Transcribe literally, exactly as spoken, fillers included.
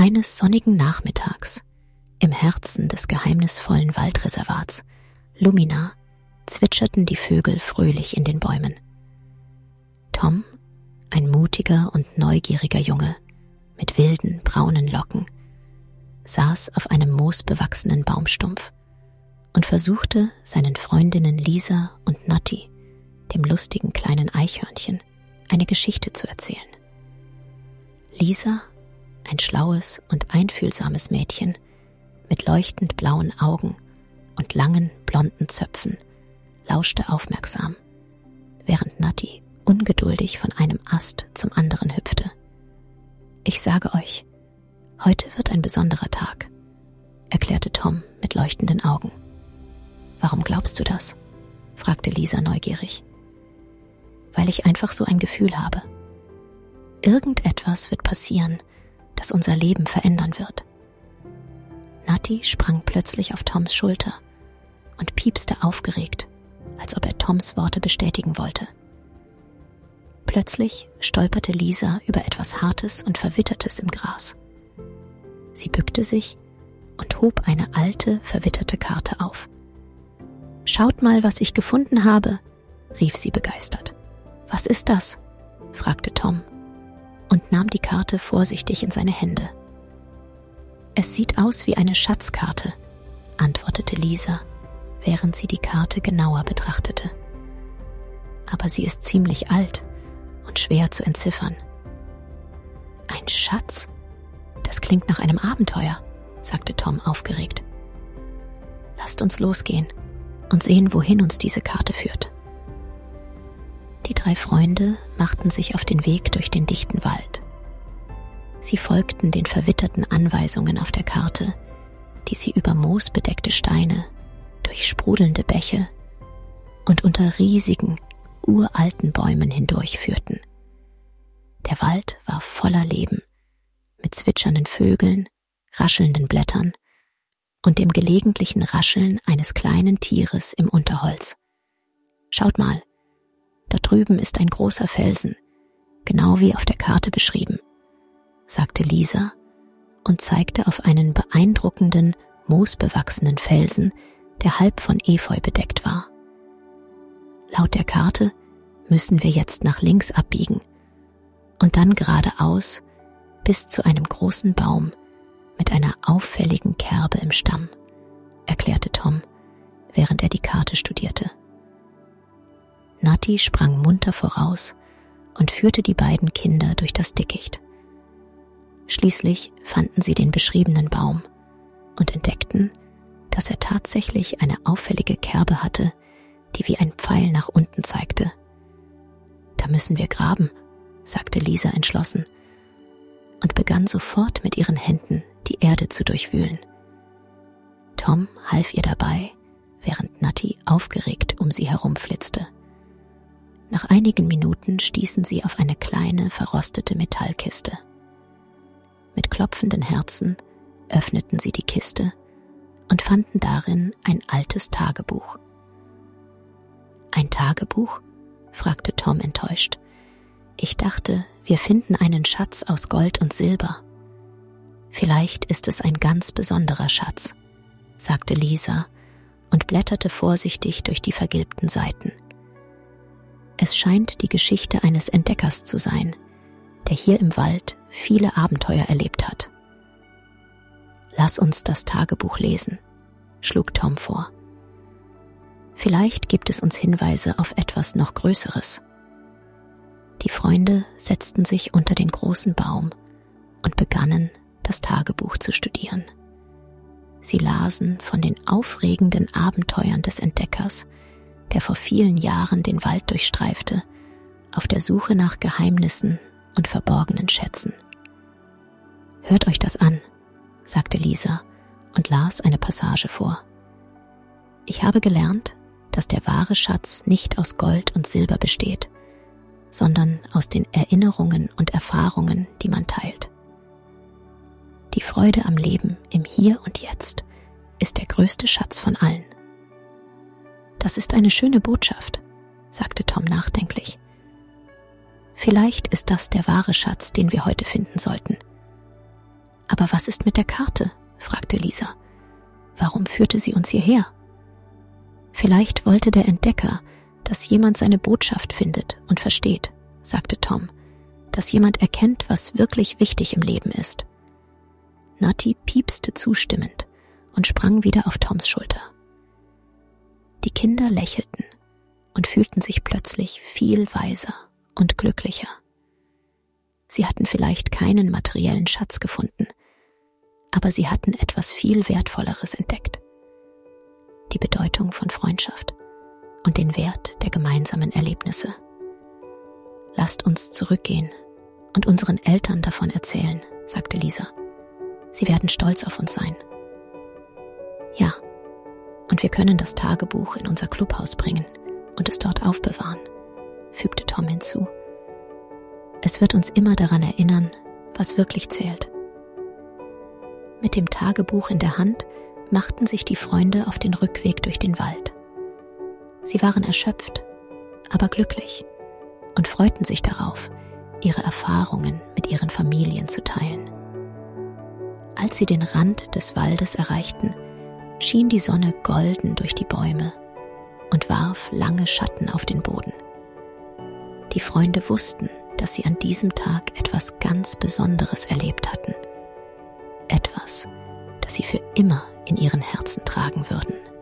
Eines sonnigen Nachmittags, im Herzen des geheimnisvollen Waldreservats Lumina, zwitscherten die Vögel fröhlich in den Bäumen. Tom, ein mutiger und neugieriger Junge mit wilden, braunen Locken, saß auf einem moosbewachsenen Baumstumpf und versuchte, seinen Freundinnen Lisa und Natti, dem lustigen kleinen Eichhörnchen, eine Geschichte zu erzählen. Lisa, ein schlaues und einfühlsames Mädchen mit leuchtend blauen Augen und langen, blonden Zöpfen, lauschte aufmerksam, während Natti ungeduldig von einem Ast zum anderen hüpfte. »Ich sage euch, heute wird ein besonderer Tag«, erklärte Tom mit leuchtenden Augen. »Warum glaubst du das?« fragte Lisa neugierig. »Weil ich einfach so ein Gefühl habe. Irgendetwas wird passieren, das unser Leben verändern wird.« Natti sprang plötzlich auf Toms Schulter und piepste aufgeregt, als ob er Toms Worte bestätigen wollte. Plötzlich stolperte Lisa über etwas Hartes und Verwittertes im Gras. Sie bückte sich und hob eine alte, verwitterte Karte auf. »Schaut mal, was ich gefunden habe«, rief sie begeistert. »Was ist das?« fragte Tom und nahm die Karte vorsichtig in seine Hände. »Es sieht aus wie eine Schatzkarte«, antwortete Lisa, während sie die Karte genauer betrachtete. »Aber sie ist ziemlich alt und schwer zu entziffern.« »Ein Schatz? Das klingt nach einem Abenteuer«, sagte Tom aufgeregt. »Lasst uns losgehen und sehen, wohin uns diese Karte führt.« Die drei Freunde machten sich auf den Weg durch den dichten Wald. Sie folgten den verwitterten Anweisungen auf der Karte, die sie über moosbedeckte Steine, durch sprudelnde Bäche und unter riesigen, uralten Bäumen hindurchführten. Der Wald war voller Leben, mit zwitschernden Vögeln, raschelnden Blättern und dem gelegentlichen Rascheln eines kleinen Tieres im Unterholz. »Schaut mal, da drüben ist ein großer Felsen, genau wie auf der Karte beschrieben«, sagte Lisa und zeigte auf einen beeindruckenden, moosbewachsenen Felsen, der halb von Efeu bedeckt war. »Laut der Karte müssen wir jetzt nach links abbiegen und dann geradeaus bis zu einem großen Baum mit einer auffälligen Kerbe im Stamm«, erklärte Tom, während er die Karte studierte. Natti sprang munter voraus und führte die beiden Kinder durch das Dickicht. Schließlich fanden sie den beschriebenen Baum und entdeckten, dass er tatsächlich eine auffällige Kerbe hatte, die wie ein Pfeil nach unten zeigte. »Da müssen wir graben«, sagte Lisa entschlossen und begann sofort mit ihren Händen die Erde zu durchwühlen. Tom half ihr dabei, während Natti aufgeregt um sie herumflitzte. Nach einigen Minuten stießen sie auf eine kleine, verrostete Metallkiste. Mit klopfenden Herzen öffneten sie die Kiste und fanden darin ein altes Tagebuch. »Ein Tagebuch?« fragte Tom enttäuscht. »Ich dachte, wir finden einen Schatz aus Gold und Silber.« »Vielleicht ist es ein ganz besonderer Schatz«, sagte Lisa und blätterte vorsichtig durch die vergilbten Seiten. Es scheint die Geschichte eines Entdeckers zu sein, der hier im Wald viele Abenteuer erlebt hat. »Lass uns das Tagebuch lesen«, schlug Tom vor. »Vielleicht gibt es uns Hinweise auf etwas noch Größeres.« Die Freunde setzten sich unter den großen Baum und begannen, das Tagebuch zu studieren. Sie lasen von den aufregenden Abenteuern des Entdeckers, der vor vielen Jahren den Wald durchstreifte, auf der Suche nach Geheimnissen und verborgenen Schätzen. »Hört euch das an«, sagte Lisa und las eine Passage vor. »Ich habe gelernt, dass der wahre Schatz nicht aus Gold und Silber besteht, sondern aus den Erinnerungen und Erfahrungen, die man teilt. Die Freude am Leben im Hier und Jetzt ist der größte Schatz von allen.« »Das ist eine schöne Botschaft«, sagte Tom nachdenklich. »Vielleicht ist das der wahre Schatz, den wir heute finden sollten. »Aber was ist mit der Karte?« fragte Lisa. »Warum führte sie uns hierher?« »Vielleicht wollte der Entdecker, dass jemand seine Botschaft findet und versteht«, sagte Tom, »dass jemand erkennt, was wirklich wichtig im Leben ist.« Natty piepste zustimmend und sprang wieder auf Toms Schulter. Die Kinder lächelten und fühlten sich plötzlich viel weiser und glücklicher. Sie hatten vielleicht keinen materiellen Schatz gefunden, aber sie hatten etwas viel Wertvolleres entdeckt: die Bedeutung von Freundschaft und den Wert der gemeinsamen Erlebnisse. »Lasst uns zurückgehen und unseren Eltern davon erzählen«, sagte Lisa. »Sie werden stolz auf uns sein.« »Ja, und wir können das Tagebuch in unser Clubhaus bringen und es dort aufbewahren«, fügte Tom hinzu. »Es wird uns immer daran erinnern, was wirklich zählt.« Mit dem Tagebuch in der Hand machten sich die Freunde auf den Rückweg durch den Wald. Sie waren erschöpft, aber glücklich und freuten sich darauf, ihre Erfahrungen mit ihren Familien zu teilen. Als sie den Rand des Waldes erreichten, schien die Sonne golden durch die Bäume und warf lange Schatten auf den Boden. Die Freunde wussten, dass sie an diesem Tag etwas ganz Besonderes erlebt hatten. Etwas, das sie für immer in ihren Herzen tragen würden.